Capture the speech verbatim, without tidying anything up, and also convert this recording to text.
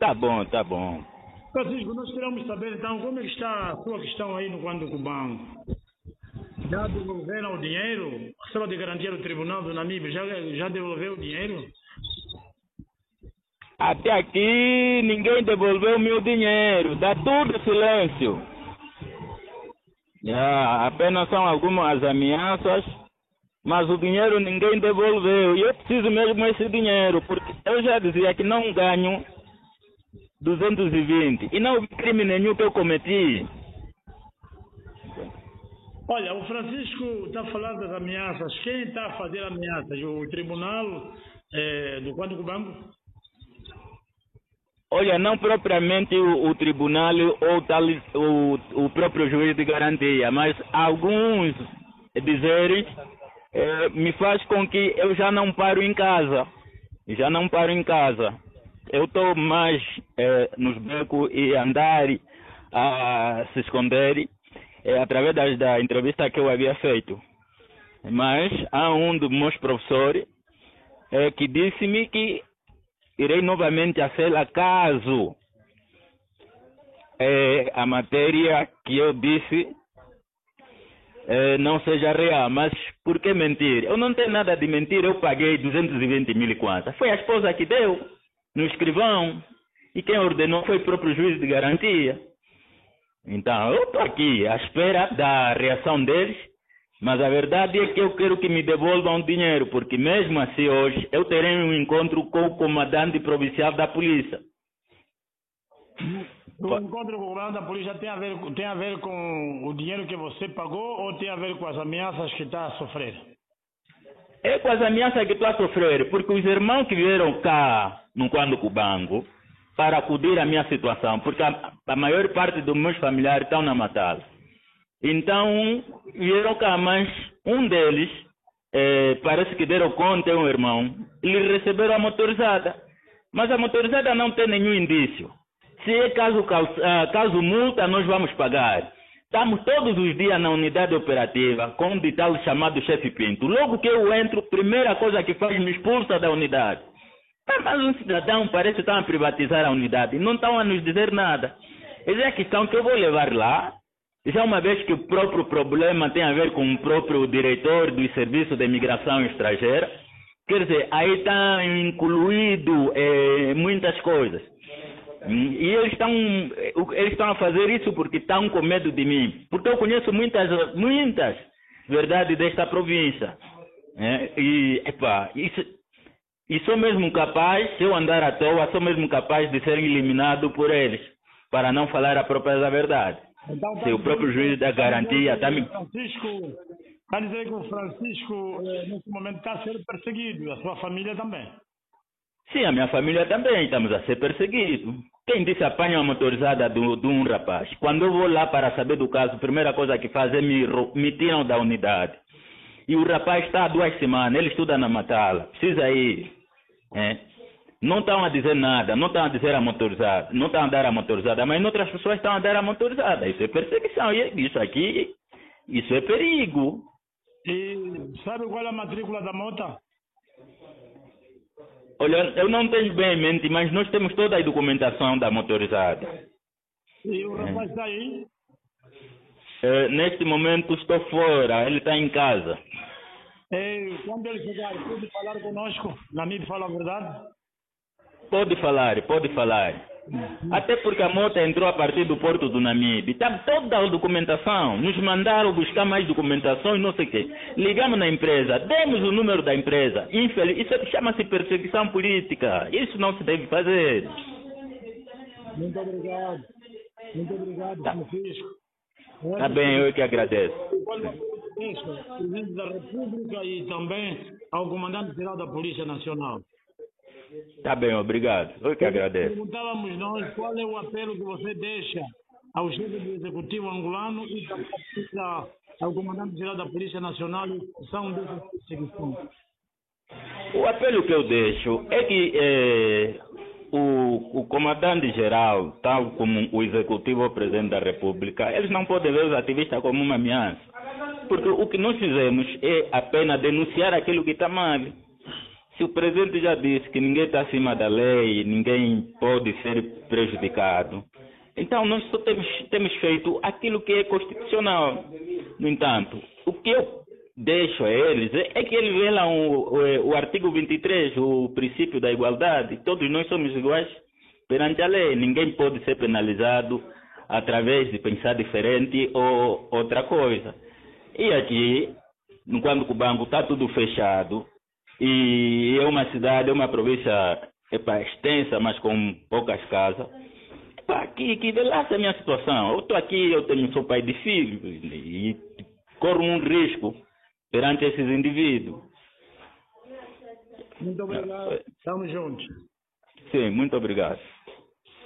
Tá bom, tá bom. Francisco, nós queremos saber então como é que está a sua questão aí no Quando Cubano. Já devolveram o dinheiro? A cela de garantia do Tribunal do Namibe já, já devolveu o dinheiro? Até aqui ninguém devolveu meu dinheiro, dá tudo silêncio. Já, apenas são algumas ameaças, mas o dinheiro ninguém devolveu. E eu preciso mesmo desse dinheiro, porque eu já dizia que não ganho duzentos e vinte e não houve crime nenhum que eu cometi. Olha, o Francisco está falando das ameaças. Quem está a fazer ameaças? O Tribunal eh, do Quando Cubano? Olha, não propriamente o, o tribunal ou tal, o, o próprio juiz de garantia, mas alguns dizerem eh, me faz com que eu já não paro em casa. Já não paro em casa. Eu estou mais eh, nos becos e andar a se esconder eh, através das, da entrevista que eu havia feito. Mas há um dos meus professores eh, que disse-me que irei novamente à cela caso eh, a matéria que eu disse eh, não seja real. Mas por que mentir? Eu não tenho nada de mentir, eu paguei duzentos e vinte mil e quanto. Foi a esposa que deu no escrivão e quem ordenou foi o próprio juiz de garantia. Então eu estou aqui à espera da reação deles. Mas a verdade é que eu quero que me devolvam o dinheiro, porque mesmo assim hoje eu terei um encontro com o comandante provincial da polícia. O encontro com o comandante da polícia tem a, ver, tem a ver com o dinheiro que você pagou ou tem a ver com as ameaças que está a sofrer? É com as ameaças que estou a sofrer, porque os irmãos que vieram cá no Quando Cubango para acudir à minha situação, porque a, a maior parte dos meus familiares estão na Matala. Então, vieram cá, mas um deles, eh, parece que deram conta, é um irmão, eles receberam a motorizada. Mas a motorizada não tem nenhum indício. Se é caso, caso multa, nós vamos pagar. Estamos todos os dias na unidade operativa, com um ditado chamado chefe Pinto. Logo que eu entro, primeira coisa que faz, me expulsa da unidade. Mas um cidadão parece que estão a privatizar a unidade, não estão a nos dizer nada. Essa é a questão que eu vou levar lá. Já uma vez que o próprio problema tem a ver com o próprio diretor do Serviço de Imigração Estrangeira, quer dizer, aí está incluído eh, muitas coisas. E eles estão, eles estão a fazer isso porque estão com medo de mim. Porque eu conheço muitas, muitas verdades desta província. Né? E, epá, isso, e sou mesmo capaz, se eu andar à toa, sou mesmo capaz de ser eliminado por eles, para não falar a própria verdade. Então, Se o próprio juiz da garantia está me... Francisco, está a dizer que o Francisco, eh, nesse momento, está a ser perseguido, e a sua família também. Sim, a minha família também, estamos a ser perseguidos. Quem disse apanha a motorizada de um rapaz? Quando eu vou lá para saber do caso, a primeira coisa que faz é me, me tiram da unidade. E o rapaz está há duas semanas, ele estuda na Matala, precisa ir. É. Não estão a dizer nada, não estão a dizer a motorizada, não estão a dar a motorizada, mas outras pessoas estão a dar a motorizada. Isso é perseguição, e isso aqui, isso é perigo. E sabe qual é a matrícula da moto? Olha, eu não tenho bem em mente, mas nós temos toda a documentação da motorizada. E o rapaz está aí? É, neste momento estou fora, ele está em casa. E quando ele chegar, pode falar conosco? Na mídia fala a verdade? Pode falar, pode falar. Até porque a moto entrou a partir do porto do Namibe. Está toda a documentação. Nos mandaram buscar mais documentação e não sei o quê. Ligamos na empresa, demos o número da empresa. Infeliz, isso chama-se perseguição política. Isso não se deve fazer. Muito obrigado. Muito obrigado, Tá. Francisco. Está bem, eu que agradeço. Ao Presidente da República e também ao Comandante-Geral da Polícia Nacional. Tá bem, obrigado. Eu que agradeço. Perguntávamos nós qual é o apelo que você deixa ao chefe do Executivo angolano e também ao Comandante-Geral da Polícia Nacional em função dessas perseguições. O apelo que eu deixo é que eh, o, o Comandante-Geral, tal como o Executivo ou o Presidente da República, eles não podem ver os ativistas como uma ameaça. Porque o que nós fizemos é apenas denunciar aquilo que está mal. Se se o presidente já disse que ninguém está acima da lei, ninguém pode ser prejudicado, então nós só temos, temos feito aquilo que é constitucional. No entanto, o que eu deixo a eles é, é que eles velam o, o, o artigo vinte e três, o princípio da igualdade. Todos nós somos iguais perante a lei. Ninguém pode ser penalizado através de pensar diferente ou outra coisa. E aqui, no Cubango Cubango, está tudo fechado. E é uma cidade, é uma província epa, extensa, mas com poucas casas. Epa, que, que relaxa a minha situação. Eu estou aqui, eu tenho, sou pai de filho e corro um risco perante esses indivíduos. Muito obrigado. Estamos juntos. Sim, muito obrigado.